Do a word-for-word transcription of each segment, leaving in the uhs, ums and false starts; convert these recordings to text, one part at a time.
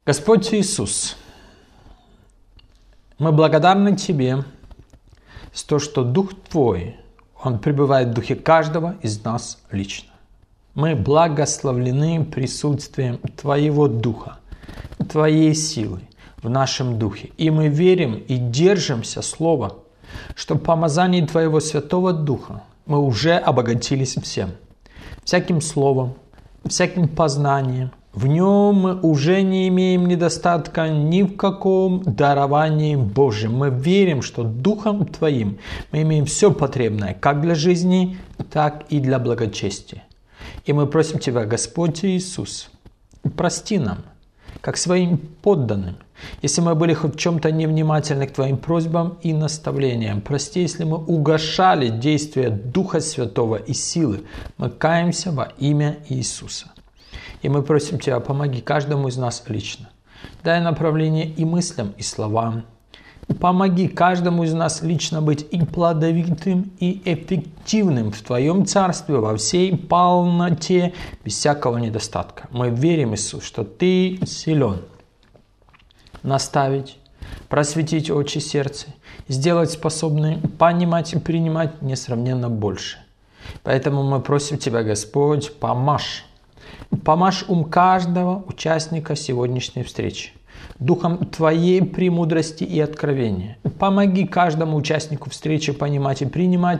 Господь Иисус, мы благодарны Тебе за то, что Дух Твой, Он пребывает в духе каждого из нас лично. Мы благословлены присутствием Твоего Духа, Твоей силы в нашем духе. И мы верим и держимся Слова, что в помазании Твоего Святого Духа мы уже обогатились всем. Всяким словом, всяким познанием. В нем мы уже не имеем недостатка ни в каком даровании Божьем. Мы верим, что Духом Твоим мы имеем все потребное, как для жизни, так и для благочестия. И мы просим Тебя, Господь Иисус, прости нам, как своим подданным, если мы были хоть в чем-то невнимательны к Твоим просьбам и наставлениям. Прости, если мы угашали действия Духа Святого и силы. Мы каемся во имя Иисуса. И мы просим Тебя, помоги каждому из нас лично. Дай направление и мыслям, и словам. Помоги каждому из нас лично быть и плодовитым, и эффективным в Твоем Царстве во всей полноте, без всякого недостатка. Мы верим, Иисус, что Ты силен наставить, просветить очи сердца, сделать способным понимать и принимать несравненно больше. Поэтому мы просим Тебя, Господь, помажь. Помажь ум каждого участника сегодняшней встречи духом Твоей премудрости и откровения. Помоги каждому участнику встречи понимать и принимать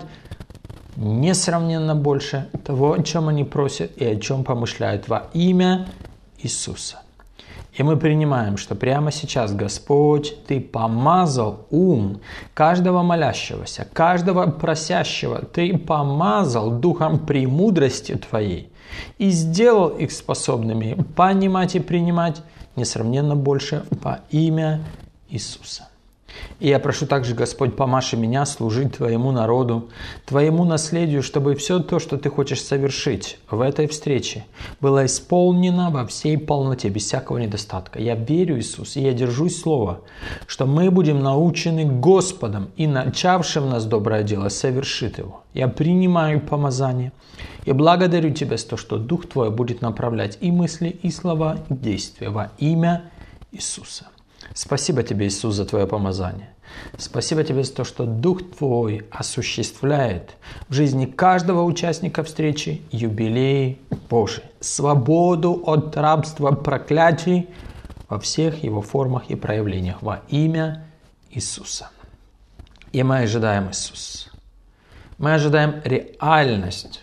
несравненно больше того, о чем они просят и о чем помышляют во имя Иисуса. И мы принимаем, что прямо сейчас, Господь, Ты помазал ум каждого молящегося, каждого просящего. Ты помазал духом премудрости Твоей и сделал их способными понимать и принимать несравненно больше во имя Иисуса. И я прошу также, Господь, помажь и меня служить Твоему народу, Твоему наследию, чтобы все то, что Ты хочешь совершить в этой встрече, было исполнено во всей полноте, без всякого недостатка. Я верю, Иисус, и я держусь слова, что мы будем научены Господом и начавшим нас доброе дело совершит его. Я принимаю помазание и благодарю Тебя за то, что Дух Твой будет направлять и мысли, и слова, и действия во имя Иисуса. Спасибо Тебе, Иисус, за Твое помазание. Спасибо Тебе за то, что Дух Твой осуществляет в жизни каждого участника встречи юбилей Божий, свободу от рабства, проклятий во всех его формах и проявлениях во имя Иисуса. И мы ожидаем, Иисус, мы ожидаем реальность,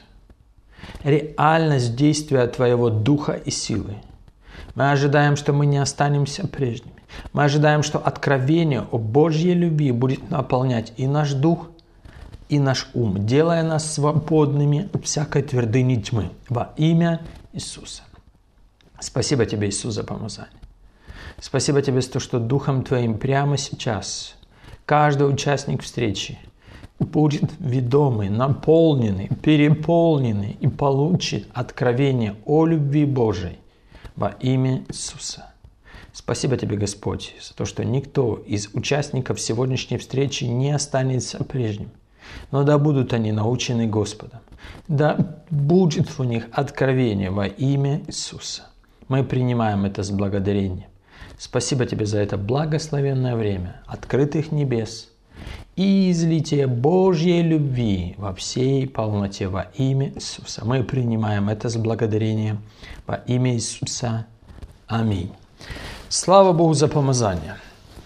реальность действия Твоего Духа и силы. Мы ожидаем, что мы не останемся прежними. Мы ожидаем, что откровение о Божьей любви будет наполнять и наш дух, и наш ум, делая нас свободными от всякой твердыни тьмы во имя Иисуса. Спасибо Тебе, Иисус, за помазание. Спасибо Тебе за то, что Духом Твоим прямо сейчас каждый участник встречи будет ведомый, наполненный, переполненный и получит откровение о любви Божией во имя Иисуса. Спасибо Тебе, Господь, за то, что никто из участников сегодняшней встречи не останется прежним. Но да будут они научены Господом. Да будет у них откровение во имя Иисуса. Мы принимаем это с благодарением. Спасибо Тебе за это благословенное время открытых небес и излитие Божьей любви во всей полноте во имя Иисуса. Мы принимаем это с благодарением во имя Иисуса. Аминь. Слава Богу за помазание.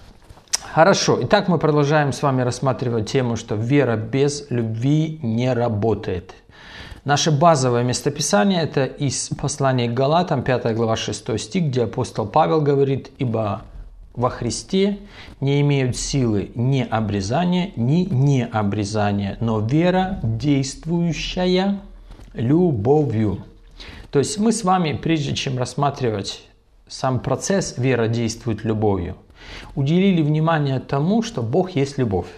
Хорошо, итак, мы продолжаем с вами рассматривать тему, что вера без любви не работает. Наше базовое местописание – это из послания к Галатам, пятая глава, шестой стих, где апостол Павел говорит: «Ибо во Христе не имеют силы ни обрезания, ни необрезания, но вера, действующая любовью». То есть мы с вами, прежде чем рассматривать сам процесс «вера действует любовью», уделили внимание тому, что Бог есть любовь.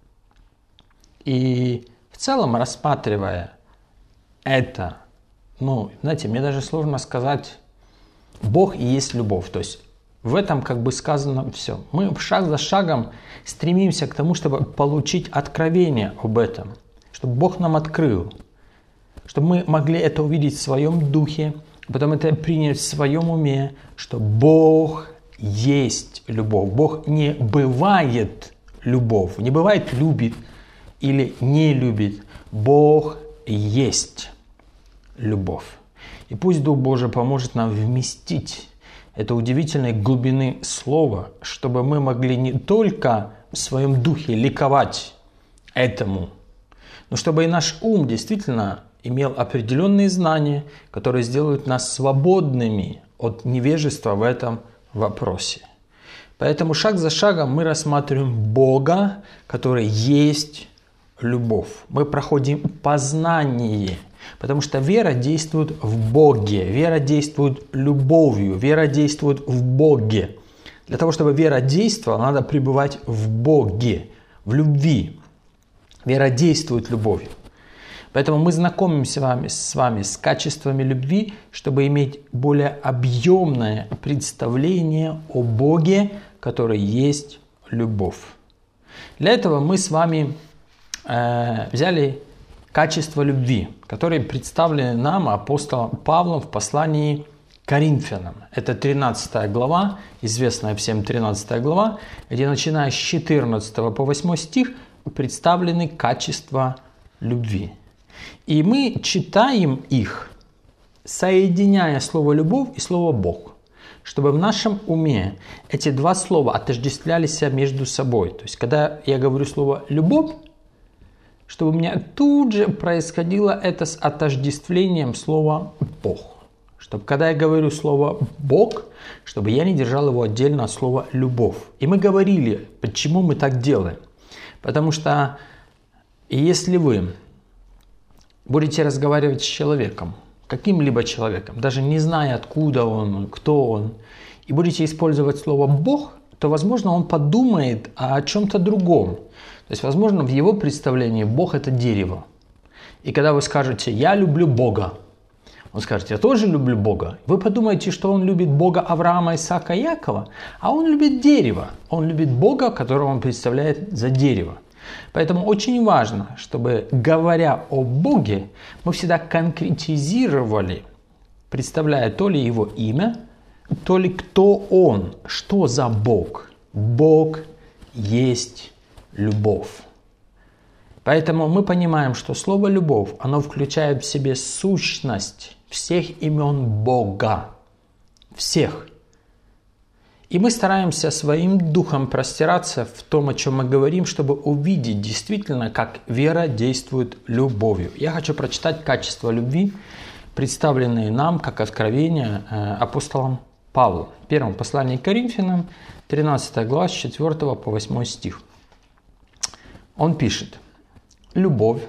И в целом, рассматривая это, ну, знаете, мне даже сложно сказать, Бог и есть любовь. То есть в этом как бы сказано все. Мы шаг за шагом стремимся к тому, чтобы получить откровение об этом, чтобы Бог нам открыл, чтобы мы могли это увидеть в своем духе, потом это принять в своем уме, что Бог есть любовь. Бог не бывает любовь. Не бывает любит или не любит. Бог есть любовь. И пусть Дух Божий поможет нам вместить это удивительной глубины слова, чтобы мы могли не только в своем духе ликовать этому, но чтобы и наш ум действительно имел определенные знания, которые сделают нас свободными от невежества в этом вопросе. Поэтому шаг за шагом мы рассматриваем Бога, который есть любовь. Мы проходим познание, потому что вера действует в Боге, вера действует любовью, вера действует в Боге. Для того, чтобы вера действовала, надо пребывать в Боге, в любви. Вера действует любовью. Поэтому мы знакомимся с вами, с вами с качествами любви, чтобы иметь более объемное представление о Боге, который есть любовь. Для этого мы с вами э, взяли качества любви, которые представлены нам апостолом Павлом в послании к Коринфянам. Это тринадцатая глава, известная всем тринадцатая глава, где, начиная с четырнадцатого по восьмой стих, представлены качества любви. И мы читаем их, соединяя слово «любовь» и слово «Бог», чтобы в нашем уме эти два слова отождествлялись между собой. То есть, когда я говорю слово «любовь», чтобы у меня тут же происходило это с отождествлением слова «Бог». Чтобы, когда я говорю слово «Бог», чтобы я не держал его отдельно от слова «любовь». И мы говорили, почему мы так делаем. Потому что если вы будете разговаривать с человеком, каким-либо человеком, даже не зная, откуда он, кто он, и будете использовать слово «Бог», то, возможно, он подумает о чем-то другом. То есть, возможно, в его представлении Бог – это дерево. И когда вы скажете «я люблю Бога», он скажет «я тоже люблю Бога». Вы подумаете, что он любит Бога Авраама, Исаака, Якова, а он любит дерево. Он любит Бога, которого он представляет за дерево. Поэтому очень важно, чтобы, говоря о Боге, мы всегда конкретизировали, представляя то ли его имя, то ли кто он, что за Бог. Бог есть любовь. Поэтому мы понимаем, что слово «любовь», оно включает в себе сущность всех имен Бога. Всех. И мы стараемся своим духом простираться в том, о чем мы говорим, чтобы увидеть действительно, как вера действует любовью. Я хочу прочитать качества любви, представленные нам как откровение апостолом Павлом. В первом послании к Коринфянам, тринадцатая глава, с четвёртого по восьмой стих. Он пишет: «Любовь»,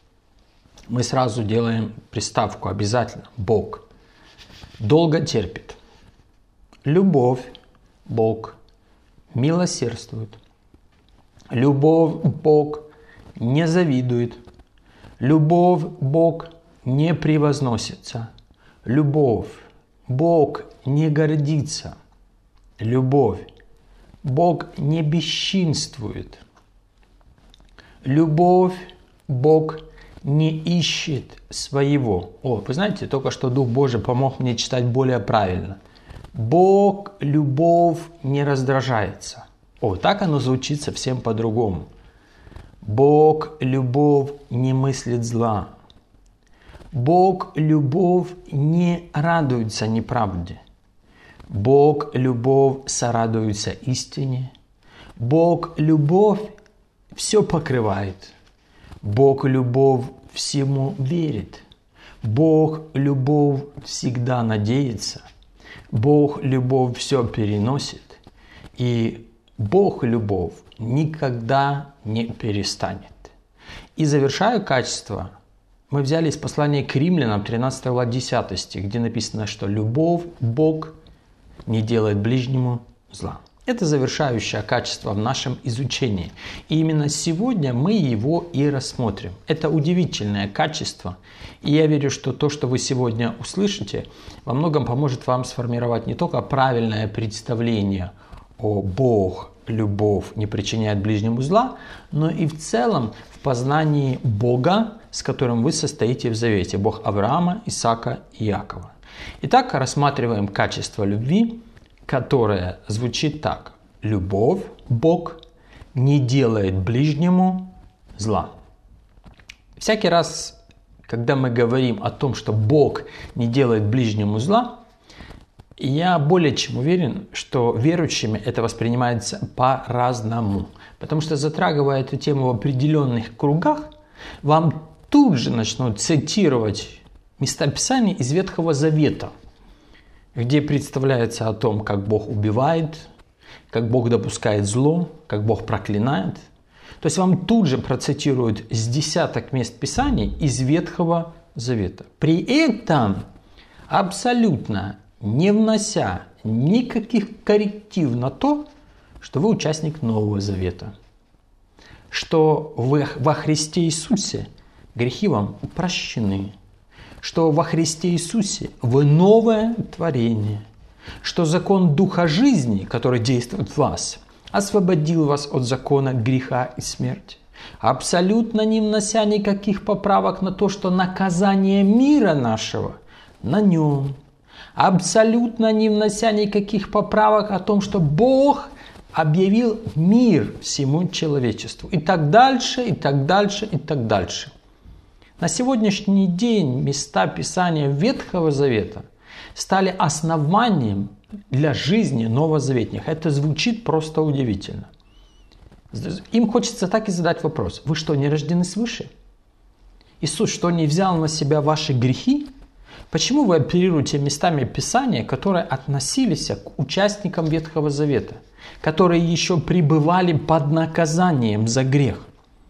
мы сразу делаем приставку обязательно, Бог, «долго терпит». Любовь, Бог, милосердствует. Любовь, Бог, не завидует. Любовь, Бог, не превозносится. Любовь, Бог, не гордится. Любовь, Бог, не бесчинствует. Любовь, Бог, не ищет своего. О, вы знаете, только что Дух Божий помог мне читать более правильно. Бог, любовь, не раздражается. О, так оно звучит совсем по-другому. Бог, любовь, не мыслит зла. Бог, любовь, не радуется неправде. Бог, любовь, сорадуется истине. Бог, любовь, все покрывает. Бог, любовь, всему верит. Бог, любовь, всегда надеется. Бог, любовь, все переносит. И Бог, любовь, никогда не перестанет. И завершая качество, мы взяли из послания к Римлянам, тринадцатая глава, десятый стих, где написано, что любовь, Бог, не делает ближнему зла. Это завершающее качество в нашем изучении. И именно сегодня мы его и рассмотрим. Это удивительное качество. И я верю, что то, что вы сегодня услышите, во многом поможет вам сформировать не только правильное представление о Бог, любовь, не причиняет ближнему зла, но и в целом в познании Бога, с которым вы состоите в завете. Бог Авраама, Исаака и Якова. Итак, рассматриваем качество любви, которая звучит так. Любовь, Бог, не делает ближнему зла. Всякий раз, когда мы говорим о том, что Бог не делает ближнему зла, я более чем уверен, что верующими это воспринимается по-разному. Потому что, затрагивая эту тему в определенных кругах, вам тут же начнут цитировать места Писания из Ветхого Завета, где представляется о том, как Бог убивает, как Бог допускает зло, как Бог проклинает. То есть вам тут же процитируют с десяток мест Писаний из Ветхого Завета. При этом абсолютно не внося никаких корректив на то, что вы участник Нового Завета, что вы во Христе Иисусе грехи вам прощены, что во Христе Иисусе вы новое творение, что закон Духа жизни, который действует в вас, освободил вас от закона греха и смерти, абсолютно не внося никаких поправок на то, что наказание мира нашего на нем, абсолютно не внося никаких поправок о том, что Бог объявил мир всему человечеству. И так дальше, и так дальше, и так дальше. На сегодняшний день места Писания Ветхого Завета стали основанием для жизни новозаветных. Это звучит просто удивительно. Им хочется так и задать вопрос. Вы что, не рождены свыше? Иисус что, не взял на себя ваши грехи? Почему вы оперируете местами Писания, которые относились к участникам Ветхого Завета, которые еще пребывали под наказанием за грех?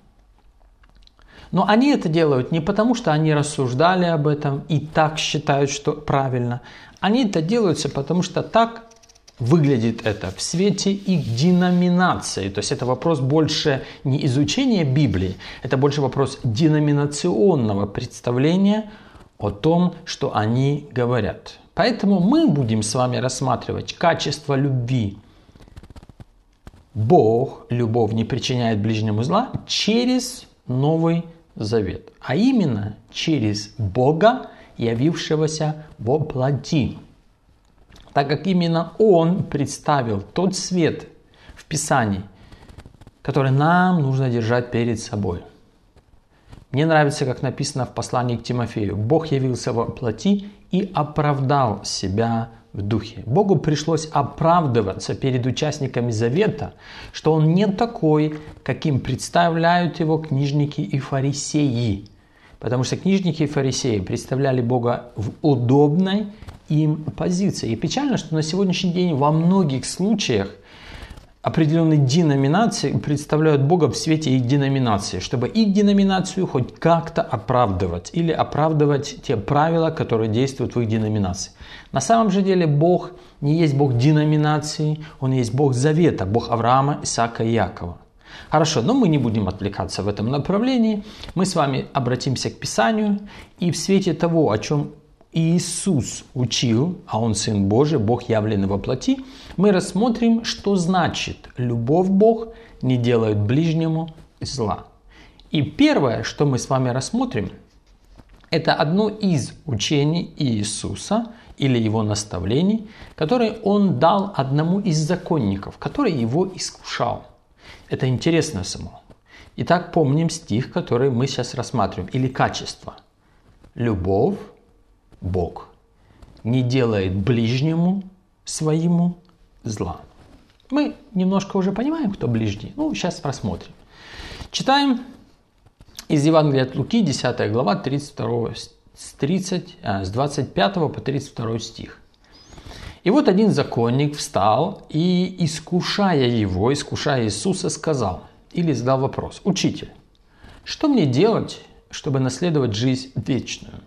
Но они это делают не потому, что они рассуждали об этом и так считают, что правильно. Они это делают, потому что так выглядит это в свете их деноминации. То есть это вопрос больше не изучения Библии, это больше вопрос деноминационного представления о том, что они говорят. Поэтому мы будем с вами рассматривать качество любви. Бог, любовь, не причиняет ближнему зла через Новый Завет, а именно через Бога, явившегося во плоти. Так как именно Он представил тот свет в Писании, который нам нужно держать перед собой. Мне нравится, как написано в послании к Тимофею. Бог явился во плоти и оправдал себя в духе. Богу пришлось оправдываться перед участниками Завета, что Он не такой, каким представляют Его книжники и фарисеи. Потому что книжники и фарисеи представляли Бога в удобной им позиции. И печально, что на сегодняшний день во многих случаях определенные деноминации представляют Бога в свете их деноминации, чтобы их деноминацию хоть как-то оправдывать или оправдывать те правила, которые действуют в их деноминации. На самом же деле Бог не есть Бог деноминации, Он есть Бог Завета, Бог Авраама, Исаака и Якова. Хорошо, но мы не будем отвлекаться в этом направлении. Мы с вами обратимся к Писанию и в свете того, о чем Иисус учил, а Он Сын Божий, Бог явленный во плоти, мы рассмотрим, что значит любовь Бог не делает ближнему зла. И первое, что мы с вами рассмотрим, это одно из учений Иисуса или Его наставлений, которые Он дал одному из законников, который Его искушал. Это интересно само. Итак, помним стих, который мы сейчас рассматриваем, или качество. Любовь Бог не делает ближнему своему зла. Мы немножко уже понимаем, кто ближний. Ну, сейчас рассмотрим. Читаем из Евангелия от Луки, десятая глава, тридцать второй, с, тридцать, а, с двадцать пятого по тридцать второй стих. И вот один законник встал и, искушая его, искушая Иисуса, сказал или задал вопрос: «Учитель, что мне делать, чтобы наследовать жизнь вечную?»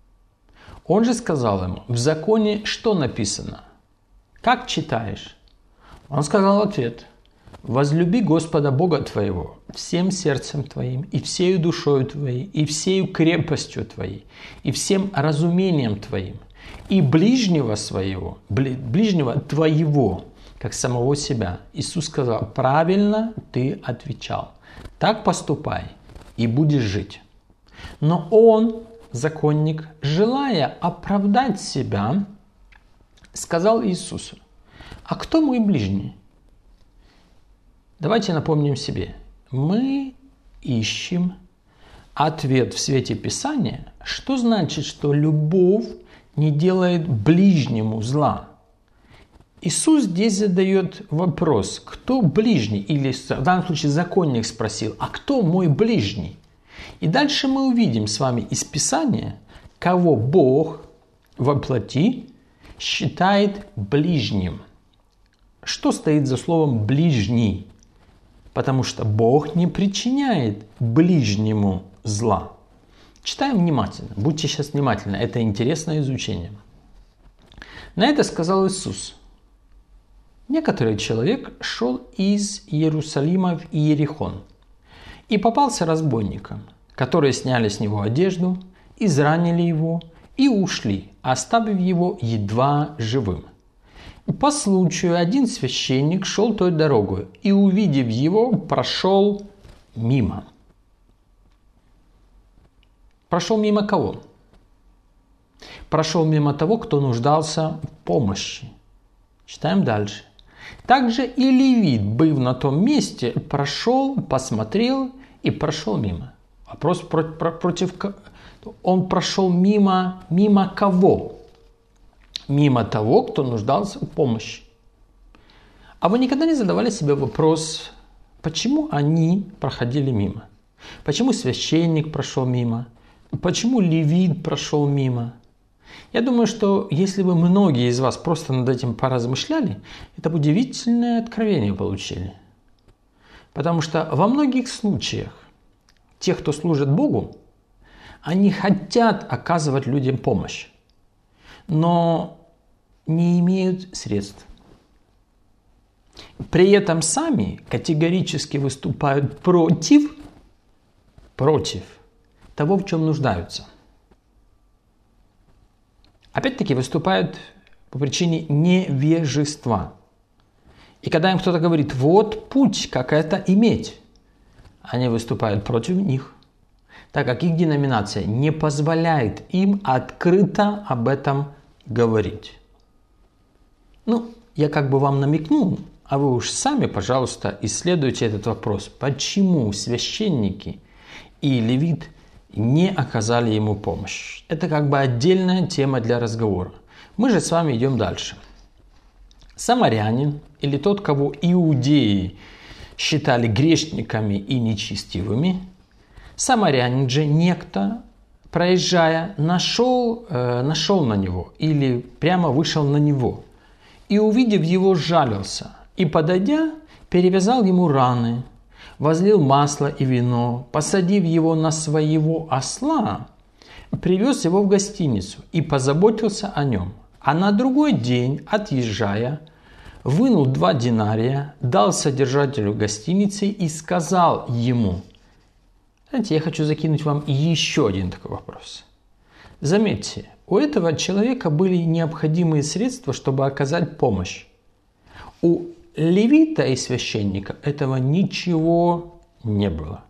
Он же сказал ему: «В законе что написано? Как читаешь?» Он сказал в ответ: «Возлюби Господа Бога твоего всем сердцем твоим, и всею душою твоей, и всею крепостью твоей, и всем разумением твоим, и ближнего своего, ближнего твоего, как самого себя». Иисус сказал: «Правильно ты отвечал. Так поступай, и будешь жить». Но он, законник, желая оправдать себя, сказал Иисусу: А кто мой ближний? Давайте напомним себе. Мы ищем ответ в свете Писания, что значит, что любовь не делает ближнему зла. Иисус здесь задает вопрос, кто ближний, или в данном случае законник спросил, а кто мой ближний? И дальше мы увидим с вами из Писания, кого Бог во плоти считает ближним. Что стоит за словом «ближний»? Потому что Бог не причиняет ближнему зла. Читаем внимательно. Будьте сейчас внимательны. Это интересное изучение. На это сказал Иисус. Некоторый человек шел из Иерусалима в Иерихон и попался разбойникам, которые сняли с него одежду, изранили его и ушли, оставив его едва живым. По случаю один священник шел той дорогой и, увидев его, прошел мимо. Прошел мимо кого? Прошел мимо того, кто нуждался в помощи. Читаем дальше. Также и левит, быв на том месте, прошел, посмотрел и прошел мимо. Вопрос против, против он прошел мимо, мимо кого? Мимо того, кто нуждался в помощи. А вы никогда не задавали себе вопрос, почему они проходили мимо? Почему священник прошел мимо? Почему левит прошел мимо? Я думаю, что если бы многие из вас просто над этим поразмышляли, это бы удивительное откровение получили. Потому что во многих случаях те, кто служит Богу, они хотят оказывать людям помощь, но не имеют средств. При этом сами категорически выступают против, против того, в чем нуждаются. Опять-таки выступают по причине невежества. И когда им кто-то говорит, вот путь, как это иметь, они выступают против них, так как их деноминация не позволяет им открыто об этом говорить. Ну, я как бы вам намекнул, а вы уж сами, пожалуйста, исследуйте этот вопрос. Почему священники и левит не оказали ему помощь? Это как бы отдельная тема для разговора. Мы же с вами идем дальше. Самарянин, или тот, кого иудеи считали грешниками и нечестивыми, самарянин же некто, проезжая, нашел, э, нашел на него или прямо вышел на него и, увидев его, жалился и, подойдя, перевязал ему раны, возлил масло и вино, посадив его на своего осла, привез его в гостиницу и позаботился о нем. А на другой день, отъезжая, вынул два динария, дал содержателю гостиницы и сказал ему: знаете, я хочу закинуть вам еще один такой вопрос. Заметьте, у этого человека были необходимые средства, чтобы оказать помощь. У левита и священника этого ничего не было.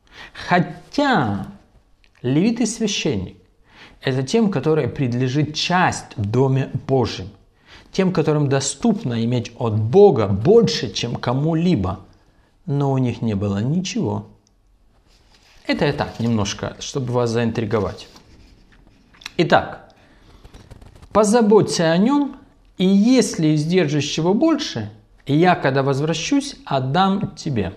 Хотя левит и священник – это тем, которым принадлежит часть в Доме Божьем. Тем, которым доступно иметь от Бога больше, чем кому-либо. Но у них не было ничего. Это я так немножко, чтобы вас заинтриговать. Итак, позаботься о нем, и если издержишь чего больше, я, когда возвращусь, отдам тебе.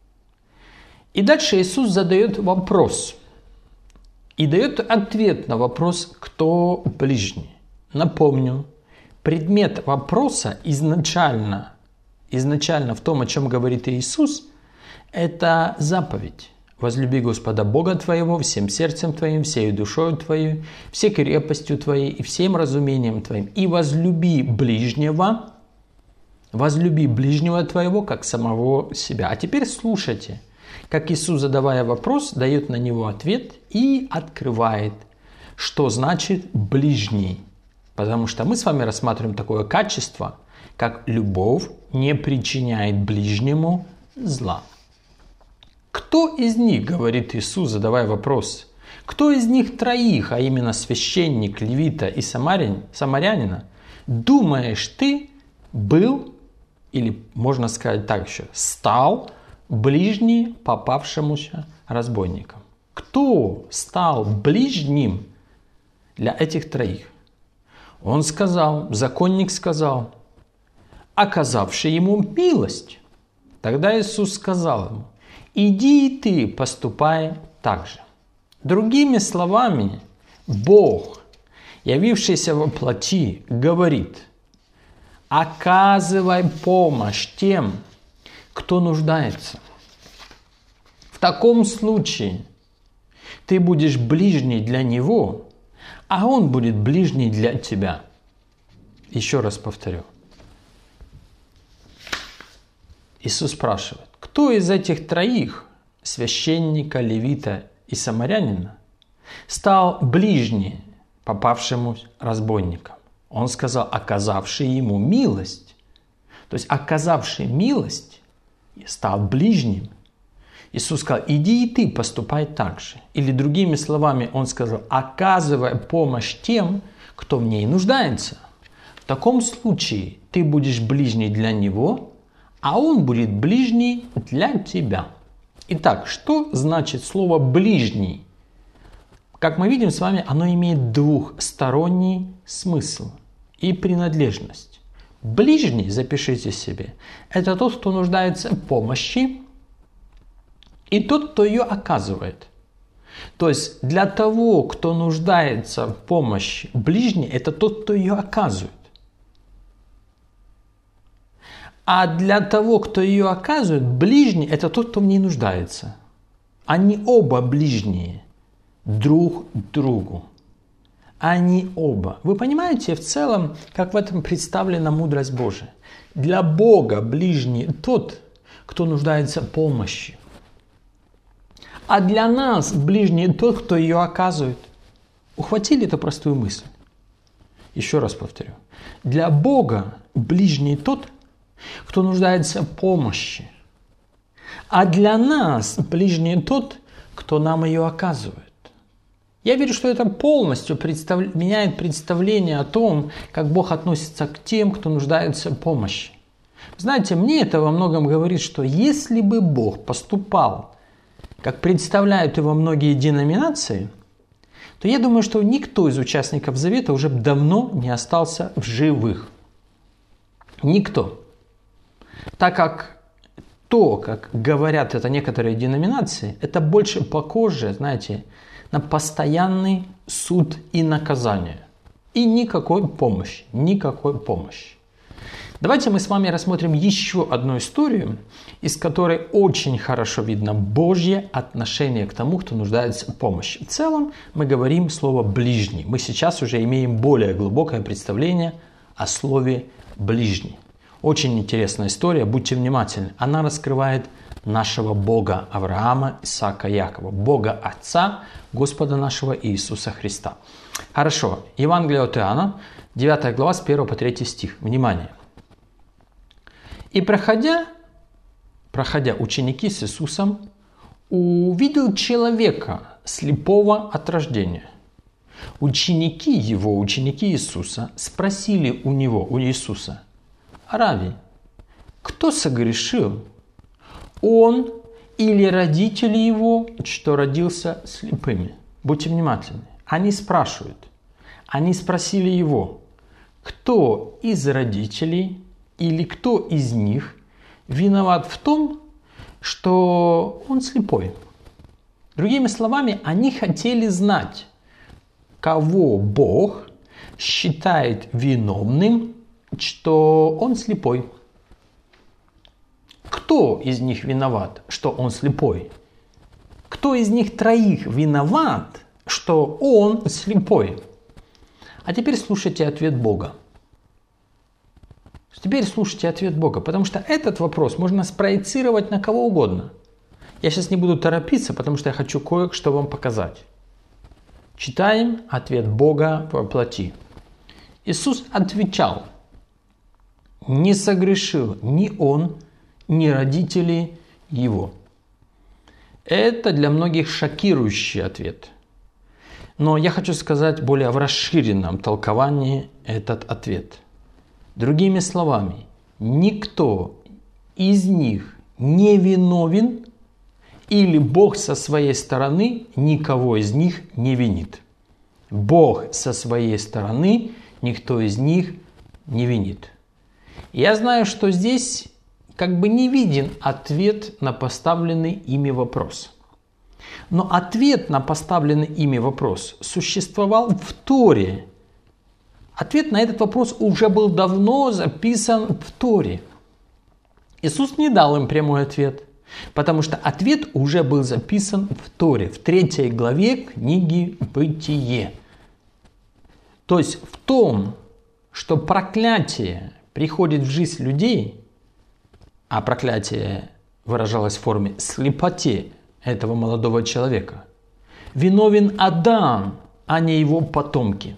И дальше Иисус задает вопрос. И дает ответ на вопрос, кто ближний. Напомню, предмет вопроса изначально, изначально в том, о чем говорит Иисус, это заповедь. Возлюби Господа Бога твоего всем сердцем твоим, всей душою твоей, всей крепостью твоей и всем разумением твоим. И возлюби ближнего, возлюби ближнего твоего, как самого себя. А теперь слушайте, как Иисус, задавая вопрос, дает на него ответ и открывает, что значит ближний. Потому что мы с вами рассматриваем такое качество, как любовь не причиняет ближнему зла. Кто из них, говорит Иисус, задавая вопрос, кто из них троих, а именно священник, левита и самарянин, самарянина, думаешь ты, был, или можно сказать так еще, стал ближний попавшемуся разбойником. Кто стал ближним для этих троих? Он сказал, законник сказал, оказавший ему милость. Тогда Иисус сказал ему, иди и ты поступай так же. Другими словами, Бог, явившийся во плоти, говорит, оказывай помощь тем, кто нуждается. В таком случае ты будешь ближний для него, а он будет ближний для тебя. Еще раз повторю. Иисус спрашивает, кто из этих троих, священника, левита и самарянина, стал ближний попавшему разбойникам? Он сказал, оказавший ему милость. То есть, оказавший милость стал ближним. Иисус сказал, иди и ты поступай так же. Или другими словами, он сказал, оказывай помощь тем, кто в ней нуждается. В таком случае ты будешь ближний для него, а он будет ближний для тебя. Итак, что значит слово «ближний»? Как мы видим с вами, оно имеет двухсторонний смысл и принадлежность. Ближний, запишите себе, это тот, кто нуждается в помощи, и тот, кто ее оказывает. То есть для того, кто нуждается в помощи, ближний – это тот, кто ее оказывает. А для того, кто ее оказывает, ближний – это тот, кто в ней нуждается. Они оба ближние друг другу. Они оба. Вы понимаете в целом, как в этом представлена мудрость Божия? Для Бога ближний тот, кто нуждается в помощи. А для нас ближний тот, кто ее оказывает. Ухватили эту простую мысль? Еще раз повторю. Для Бога ближний тот, кто нуждается в помощи. А для нас ближний тот, кто нам ее оказывает. Я верю, что это полностью представ... меняет представление о том, как Бог относится к тем, кто нуждается в помощи. Знаете, мне это во многом говорит, что если бы Бог поступал, как представляют его многие деноминации, то я думаю, что никто из участников Завета уже давно не остался в живых. Никто. Так как то, как говорят это некоторые деноминации, это больше похоже, знаете, на постоянный суд и наказание. И никакой помощи, никакой помощи. Давайте мы с вами рассмотрим еще одну историю, из которой очень хорошо видно Божье отношение к тому, кто нуждается в помощи. В целом мы говорим слово «ближний». Мы сейчас уже имеем более глубокое представление о слове «ближний». Очень интересная история, будьте внимательны. Она раскрывает нашего Бога Авраама, Исаака, Якова, Бога Отца, Господа нашего Иисуса Христа. Хорошо, Евангелие от Иоанна, девятая глава, с первого по третий стих. Внимание. «И проходя, проходя ученики с Иисусом, увидел человека, слепого от рождения. Ученики его, ученики Иисуса, спросили у него, у Иисуса: Рави, кто согрешил, он или родители его, что родился слепыми?» Будьте внимательны. Они спрашивают. Они спросили его, кто из родителей или кто из них виноват в том, что он слепой. Другими словами, они хотели знать, кого Бог считает виновным, что он слепой. Кто из них виноват, что он слепой? Кто из них троих виноват, что он слепой? А теперь слушайте ответ Бога. Теперь слушайте ответ Бога, потому что этот вопрос можно спроецировать на кого угодно. Я сейчас не буду торопиться, потому что я хочу кое-что вам показать. Читаем ответ Бога во плоти. Иисус отвечал: не согрешил ни он, ни родители его. Это для многих шокирующий ответ. Но я хочу сказать более в расширенном толковании этот ответ. Другими словами, никто из них не виновен, или Бог со своей стороны никого из них не винит. Бог со своей стороны никто из них не винит. Я знаю, что здесь как бы не виден ответ на поставленный ими вопрос. Но ответ на поставленный ими вопрос существовал в Торе. Ответ на этот вопрос уже был давно записан в Торе. Иисус не дал им прямой ответ, потому что ответ уже был записан в Торе, в третьей главе книги «Бытие». То есть в том, что проклятие приходит в жизнь людей, а проклятие выражалось в форме слепоте этого молодого человека, виновен Адам, а не его потомки.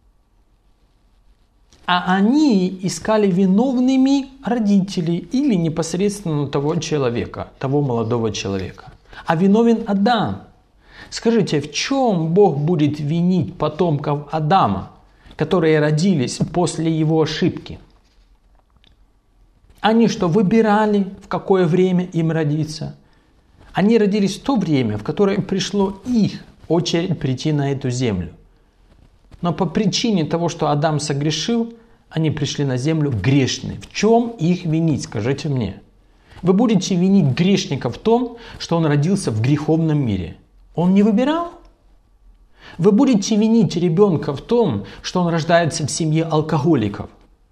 А они искали виновными родителей или непосредственно того человека, того молодого человека. А виновен Адам. Скажите, в чем Бог будет винить потомков Адама, которые родились после его ошибки? Они что, выбирали, в какое время им родиться? Они родились в то время, в которое пришло их очередь прийти на эту землю. Но по причине того, что Адам согрешил, они пришли на землю грешные. В чем их винить, скажите мне? Вы будете винить грешника в том, что он родился в греховном мире. Он не выбирал? Вы будете винить ребенка в том, что он рождается в семье алкоголиков.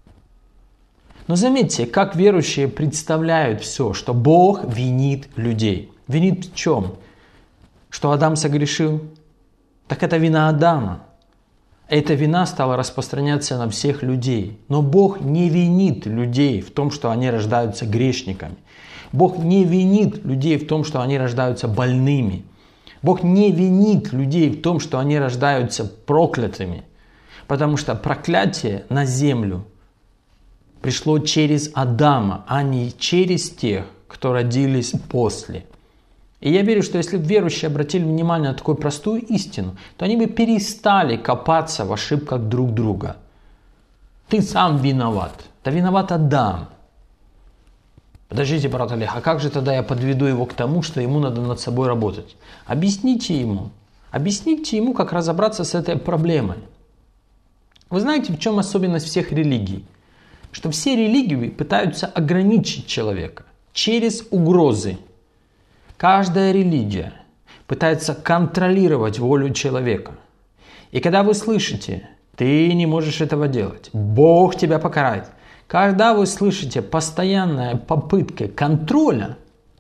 Но заметьте, как верующие представляют все, что Бог винит людей. Винит в чем? Что Адам согрешил? Так это вина Адама. Эта вина стала распространяться на всех людей. Но Бог не винит людей в том, что они рождаются грешниками. Бог не винит людей в том, что они рождаются больными. Бог не винит людей в том, что они рождаются проклятыми. Потому что проклятие на землю пришло через Адама, а не через тех, кто родились после. И я верю, что если бы верующие обратили внимание на такую простую истину, то они бы перестали копаться в ошибках друг друга. Ты сам виноват. Да виноват Адам. Подождите, брат Олег, а как же тогда я подведу его к тому, что ему надо над собой работать? Объясните ему. Объясните ему, как разобраться с этой проблемой. Вы знаете, в чем особенность всех религий? Что все религии пытаются ограничить человека через угрозы. Каждая религия пытается контролировать волю человека. И когда вы слышите, ты не можешь этого делать, Бог тебя покарает. Когда вы слышите постоянная попытка контроля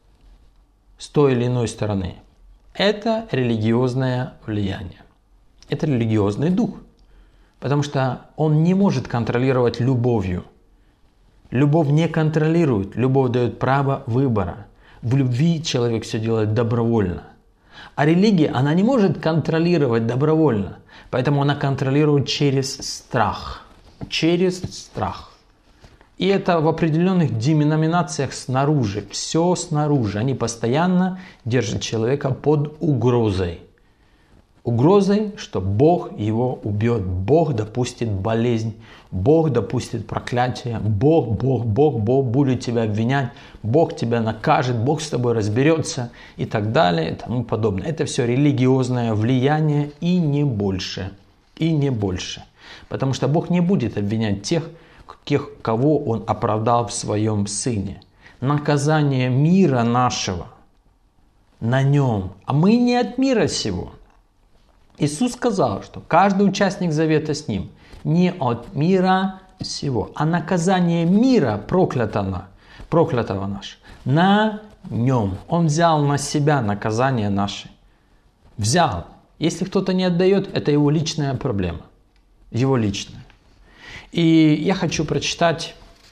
с той или иной стороны, это религиозное влияние. Это религиозный дух. Потому что он не может контролировать любовью. Любовь не контролирует, любовь дает право выбора. В любви человек все делает добровольно. А религия, она не может контролировать добровольно. Поэтому она контролирует через страх. Через страх. И это в определенных деноминациях снаружи. Все снаружи. Они постоянно держат человека под угрозой. Угрозой, что Бог его убьет, Бог допустит болезнь, Бог допустит проклятие, Бог, Бог, Бог, Бог будет тебя обвинять, Бог тебя накажет, Бог с тобой разберется и так далее и тому подобное. Это все религиозное влияние и не больше, и не больше. Потому что Бог не будет обвинять тех, тех, кого Он оправдал в Своем Сыне. Наказание мира нашего на Нем, а мы не от мира сего. Иисус сказал, что каждый участник завета с Ним не от мира сего, а наказание мира проклятого, проклятого наш на Нем. Он взял на себя наказание наше. Взял. Если кто-то не отдает, это его личная проблема. Его личная. И я хочу прочитать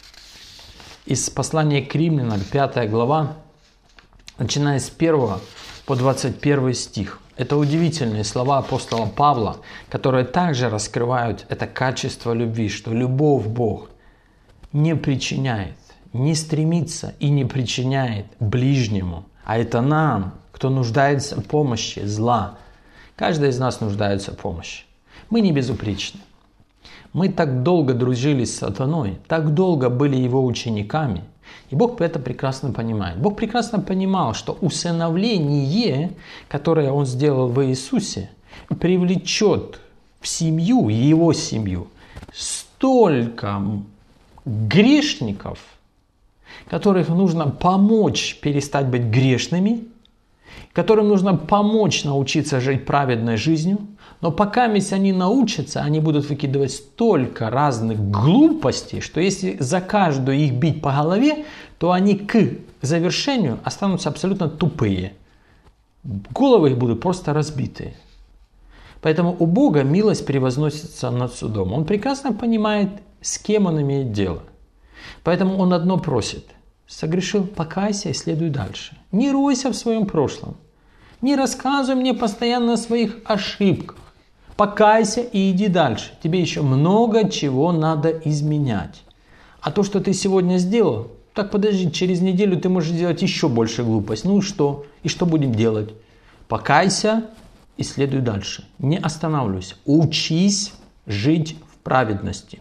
из послания к Римлянам, пятая глава, начиная с первого по двадцать первый стих. Это удивительные слова апостола Павла, которые также раскрывают это качество любви, что любовь Бог не причиняет, не стремится и не причиняет ближнему, а это нам, кто нуждается в помощи, зла. Каждый из нас нуждается в помощи. Мы не безупречны. Мы так долго дружили с сатаной, так долго были его учениками. И Бог это прекрасно понимает. Бог прекрасно понимал, что усыновление, которое Он сделал в Иисусе, привлечет в семью, его семью, столько грешников, которых нужно помочь перестать быть грешными, которым нужно помочь научиться жить праведной жизнью. Но пока они научатся, они будут выкидывать столько разных глупостей, что если за каждую их бить по голове, то они к завершению останутся абсолютно тупые. Головы их будут просто разбитые. Поэтому у Бога милость превозносится над судом. Он прекрасно понимает, с кем он имеет дело. Поэтому он одно просит. Согрешил, покайся и следуй дальше. Не ройся в своем прошлом. Не рассказывай мне постоянно о своих ошибках. Покайся и иди дальше. Тебе еще много чего надо изменять. А то, что ты сегодня сделал, так подожди, через неделю ты можешь сделать еще больше глупость. Ну и что? И что будем делать? Покайся и следуй дальше. Не останавливайся. Учись жить в праведности.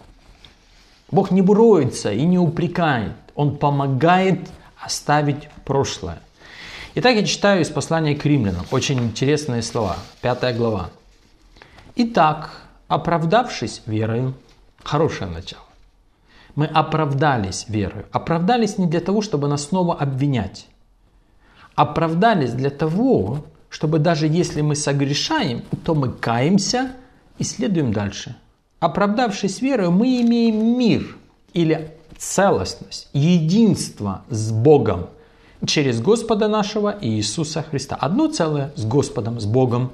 Бог не буроется и не упрекает. Он помогает оставить прошлое. Итак, я читаю из послания к римлянам. Очень интересные слова. Пятая глава. Итак, оправдавшись верою, хорошее начало. Мы оправдались верою. Оправдались не для того, чтобы нас снова обвинять. Оправдались для того, чтобы даже если мы согрешаем, то мы каемся и следуем дальше. Оправдавшись верою, мы имеем мир или целостность, единство с Богом через Господа нашего Иисуса Христа. Одно целое с Господом, с Богом,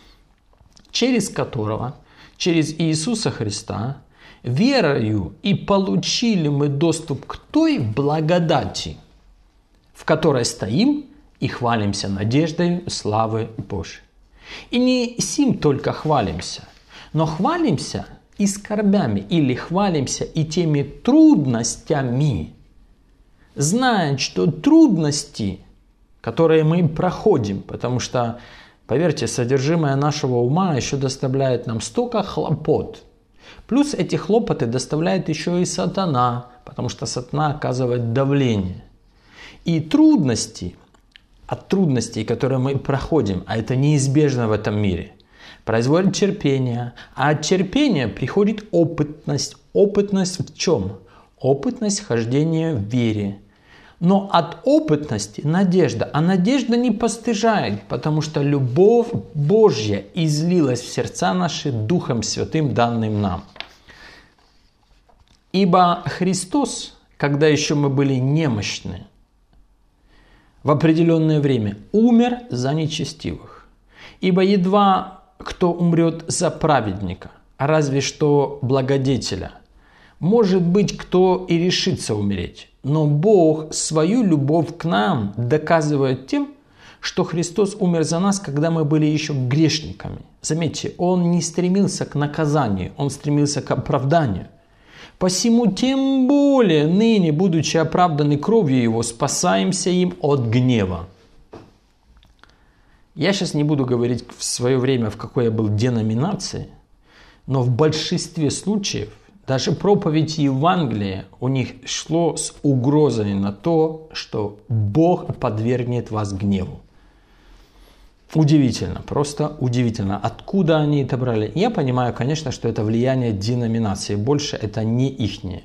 через которого, через Иисуса Христа, верою и получили мы доступ к той благодати, в которой стоим и хвалимся надеждой славы Божьей. И не сим только хвалимся, но хвалимся и скорбями, или хвалимся и теми трудностями, зная, что трудности, которые мы проходим, потому что, поверьте, содержимое нашего ума еще доставляет нам столько хлопот. Плюс эти хлопоты доставляет еще и сатана, потому что сатана оказывает давление. И трудности, от трудностей, которые мы проходим, а это неизбежно в этом мире, производит терпение, а от терпения приходит опытность. Опытность в чем? Опытность хождения в вере. Но от опытности надежда. А надежда не постыжает, потому что любовь Божья излилась в сердца наши Духом Святым, данным нам. Ибо Христос, когда еще мы были немощны, в определенное время умер за нечестивых. Ибо едва кто умрет за праведника, а разве что благодетеля. Может быть, кто и решится умереть. Но Бог свою любовь к нам доказывает тем, что Христос умер за нас, когда мы были еще грешниками. Заметьте, Он не стремился к наказанию, Он стремился к оправданию. Посему тем более ныне, будучи оправданы кровью Его, спасаемся им от гнева. Я сейчас не буду говорить в свое время, в какой я был деноминации, но в большинстве случаев даже проповедь Евангелия у них шло с угрозой на то, что Бог подвергнет вас гневу. Удивительно, просто удивительно. Откуда они это брали? Я понимаю, конечно, что это влияние деноминации. Больше это не ихнее.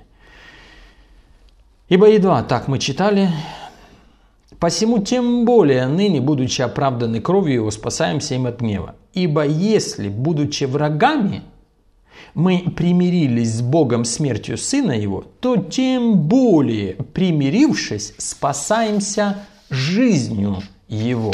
Ибо едва так мы читали. Посему тем более ныне, будучи оправданы кровью Его, спасаемся им от гнева. Ибо если, будучи врагами, мы примирились с Богом смертью Сына Его, то тем более, примирившись, спасаемся жизнью Его.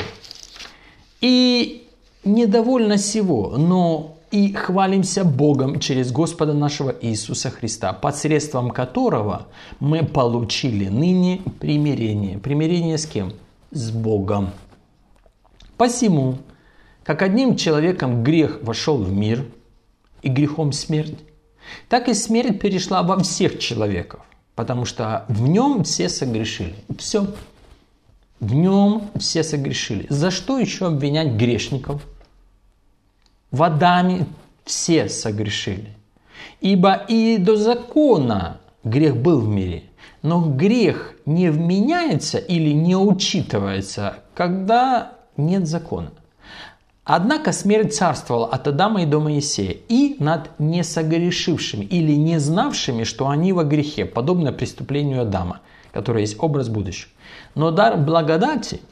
И недовольно сего, но и хвалимся Богом через Господа нашего Иисуса Христа, посредством которого мы получили ныне примирение. Примирение с кем? С Богом. Посему, как одним человеком грех вошел в мир, и грехом смерть, так и смерть перешла во всех человеков, потому что в нем все согрешили. Все. В нем все согрешили. За что еще обвинять грешников? В Адаме все согрешили. Ибо и до закона грех был в мире, но грех не вменяется или не учитывается, когда нет закона. Однако смерть царствовала от Адама и до Моисея и над несогрешившими или не знавшими, что они во грехе, подобно преступлению Адама, который есть образ будущего. Но дар благодати,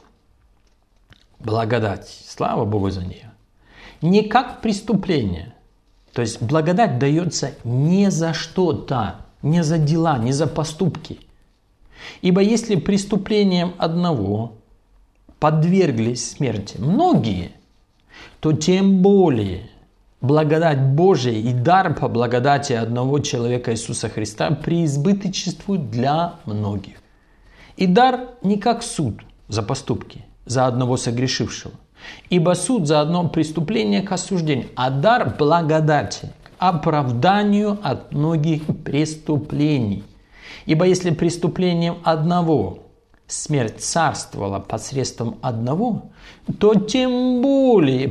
благодать, слава Богу за нее, не как преступление. То есть благодать дается не за что-то, не за дела, не за поступки. Ибо если преступлением одного подверглись смерти многие, то тем более благодать Божия и дар по благодати одного человека Иисуса Христа преизбыточествует для многих. И дар не как суд за поступки, за одного согрешившего, ибо суд за одно преступление к осуждению, а дар благодати к оправданию от многих преступлений. Ибо если преступлением одного смерть царствовала посредством одного, то тем более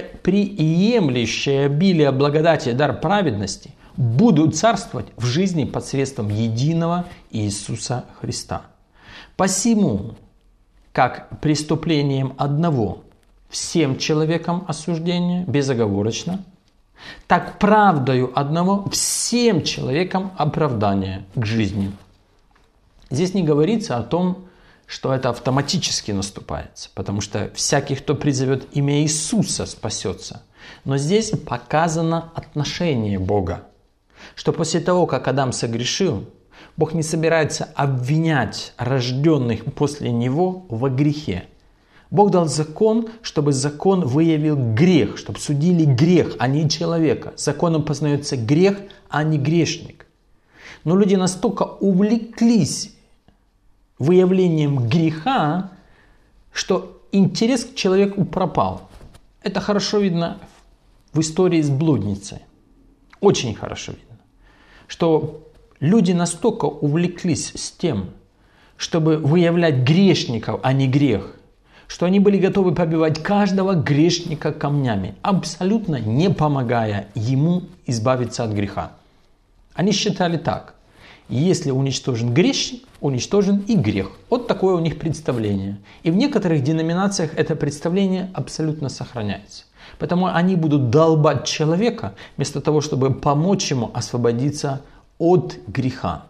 приемлющие обилие благодати и дар праведности будут царствовать в жизни посредством единого Иисуса Христа. Посему, как преступлением одного всем человекам осуждение безоговорочно, так правдою одного всем человекам оправдание к жизни. Здесь не говорится о том, что это автоматически наступается, потому что всякий, кто призовет имя Иисуса, спасется. Но здесь показано отношение Бога, что после того, как Адам согрешил, Бог не собирается обвинять рожденных после него во грехе. Бог дал закон, чтобы закон выявил грех, чтобы судили грех, а не человека. Законом познается грех, а не грешник. Но люди настолько увлеклись выявлением греха, что интерес к человеку пропал. Это хорошо видно в истории с блудницей. Очень хорошо видно, что люди настолько увлеклись с тем, чтобы выявлять грешников, а не грех, что они были готовы побивать каждого грешника камнями, абсолютно не помогая ему избавиться от греха. Они считали так: если уничтожен грешник, уничтожен и грех. Вот такое у них представление. И в некоторых деноминациях это представление абсолютно сохраняется. Поэтому они будут долбать человека, вместо того, чтобы помочь ему освободиться от греха.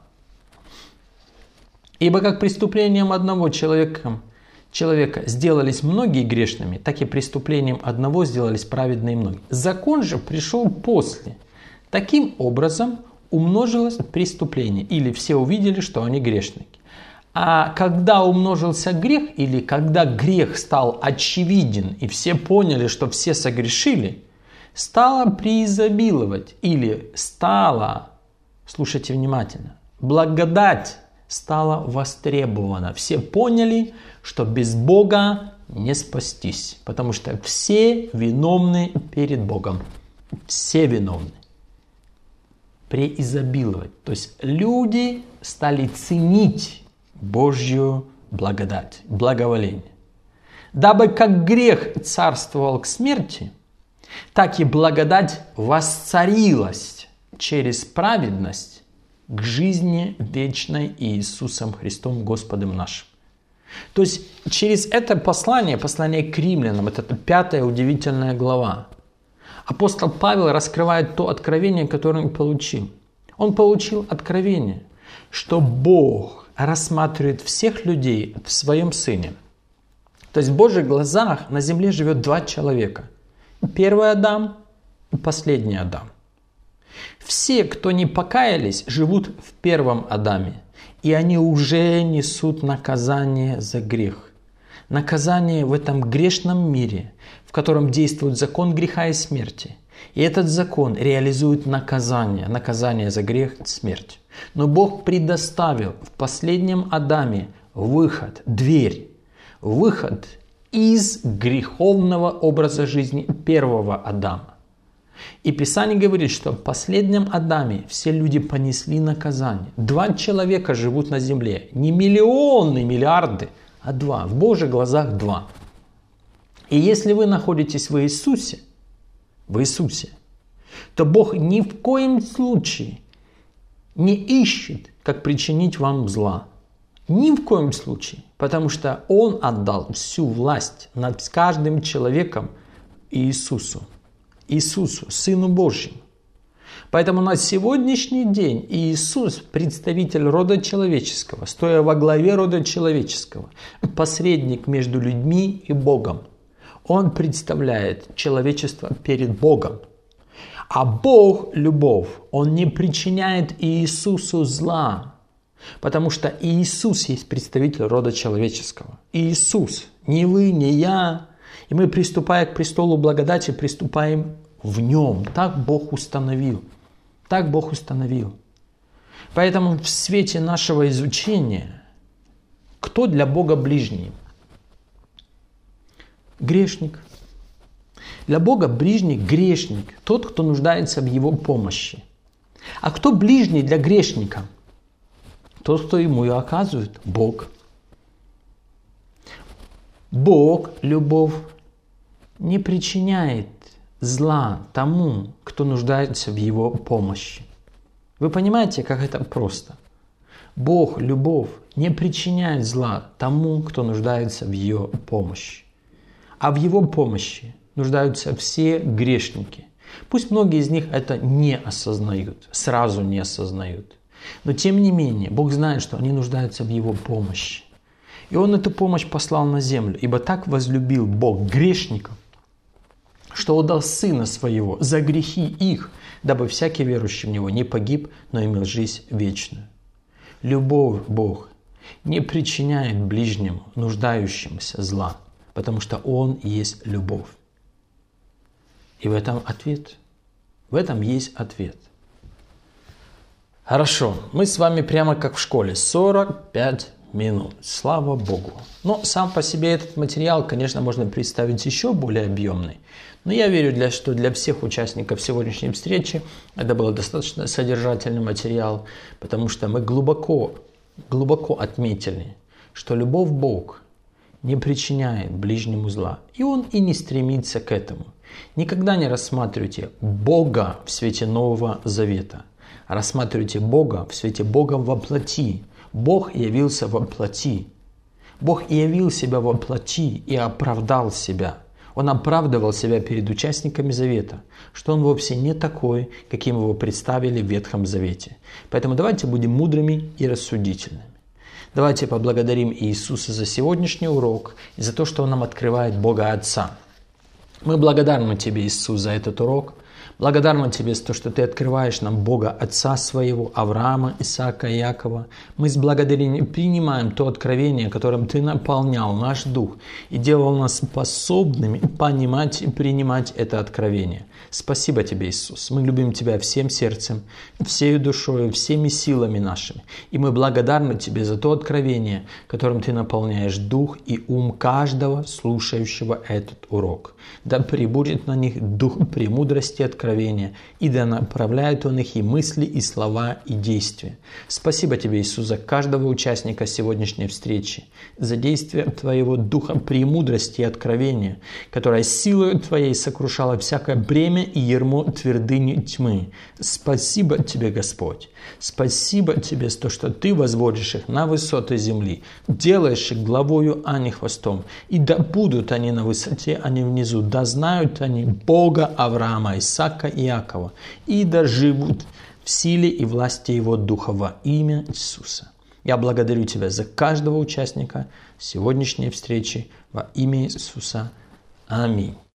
Ибо как преступлением одного человека, человека сделались многие грешными, так и преступлением одного сделались праведные многие. Закон же пришел после. Таким образом умножилось преступление, или все увидели, что они грешники. А когда умножился грех, или когда грех стал очевиден, и все поняли, что все согрешили, стало преизобиловать, или стало, слушайте внимательно, благодать стала востребована. Все поняли, что без Бога не спастись, потому что все виновны перед Богом. Все виновны. Преизобиловать. То есть люди стали ценить Божью благодать, благоволение. Дабы как грех царствовал к смерти, так и благодать воцарилась через праведность к жизни вечной Иисусом Христом Господом нашим. То есть через это послание, послание к римлянам, это пятая удивительная глава, апостол Павел раскрывает то откровение, которое он получил. Он получил откровение, что Бог рассматривает всех людей в своем Сыне. То есть в Божьих глазах на земле живет два человека. Первый Адам и последний Адам. Все, кто не покаялись, живут в первом Адаме. И они уже несут наказание за грех. Наказание в этом грешном мире, в котором действует закон греха и смерти. И этот закон реализует наказание. Наказание за грех – смерть. Но Бог предоставил в последнем Адаме выход, дверь. Выход из греховного образа жизни первого Адама. И Писание говорит, что в последнем Адаме все люди понесли наказание. Два человека живут на земле. Не миллионы, миллиарды, а два. В Божьих глазах два. И если вы находитесь в Иисусе, в Иисусе, то Бог ни в коем случае не ищет, как причинить вам зла. Ни в коем случае. Потому что Он отдал всю власть над каждым человеком Иисусу. Иисусу, Сыну Божьему. Поэтому на сегодняшний день Иисус, представитель рода человеческого, стоя во главе рода человеческого, посредник между людьми и Богом. Он представляет человечество перед Богом. А Бог – любовь. Он не причиняет Иисусу зла. Потому что Иисус есть представитель рода человеческого. Иисус, не вы, не я. И мы, приступая к престолу благодати, приступаем в нем. Так Бог установил. Так Бог установил. Поэтому в свете нашего изучения, кто для Бога ближний? Грешник. Для Бога ближний грешник, тот, кто нуждается в Его помощи. А кто ближний для грешника? Тот, кто ему ее оказывает, Бог. Бог, любовь, не причиняет зла тому, кто нуждается в Его помощи. Вы понимаете, как это просто? Бог, любовь, не причиняет зла тому, кто нуждается в Ее помощи. А в Его помощи нуждаются все грешники. Пусть многие из них это не осознают, сразу не осознают. Но тем не менее, Бог знает, что они нуждаются в Его помощи. И Он эту помощь послал на землю, ибо так возлюбил Бог грешников, что отдал Сына Своего за грехи их, дабы всякий верующий в Него не погиб, но имел жизнь вечную. Любовь Бог не причиняет ближнему, нуждающемуся зла, потому что Он есть любовь. И в этом ответ. В этом есть ответ. Хорошо, мы с вами прямо как в школе, сорок пять минут, слава Богу. Но сам по себе этот материал, конечно, можно представить еще более объемный. Но я верю, для, что для всех участников сегодняшней встречи это был достаточно содержательный материал, потому что мы глубоко, глубоко отметили, что любовь Бог не причиняет ближнему зла. И Он и не стремится к этому. Никогда не рассматривайте Бога в свете Нового Завета. Рассматривайте Бога в свете Бога во плоти. Бог явился во плоти. Бог явил себя во плоти и оправдал себя. Он оправдывал себя перед участниками Завета, что Он вовсе не такой, каким Его представили в Ветхом Завете. Поэтому давайте будем мудрыми и рассудительными. Давайте поблагодарим Иисуса за сегодняшний урок и за то, что Он нам открывает Бога Отца. Мы благодарны Тебе, Иисус, за этот урок. Благодарны Тебе за то, что Ты открываешь нам Бога Отца Своего, Авраама, Исаака и Якова. Мы с благодарением принимаем то откровение, которым Ты наполнял наш дух и делал нас способными понимать и принимать это откровение. Спасибо Тебе, Иисус. Мы любим Тебя всем сердцем, всей душой, всеми силами нашими. И мы благодарны Тебе за то откровение, которым Ты наполняешь дух и ум каждого, слушающего этот урок. Да пребудет на них дух премудрости откровения, и да направляет Он их и мысли, и слова, и действия. Спасибо Тебе, Иисус, за каждого участника сегодняшней встречи, за действие Твоего духа премудрости и откровения, которое силою Твоей сокрушало всякое бремя и ярмо твердыни тьмы. Спасибо Тебе, Господь. Спасибо Тебе за то, что Ты возводишь их на высоты земли, делаешь их главою, а не хвостом. И да будут они на высоте, а не внизу. Да знают они Бога Авраама, Исаака и Якова. И да живут в силе и власти Его Духа во имя Иисуса. Я благодарю Тебя за каждого участника сегодняшней встречи во имя Иисуса. Аминь.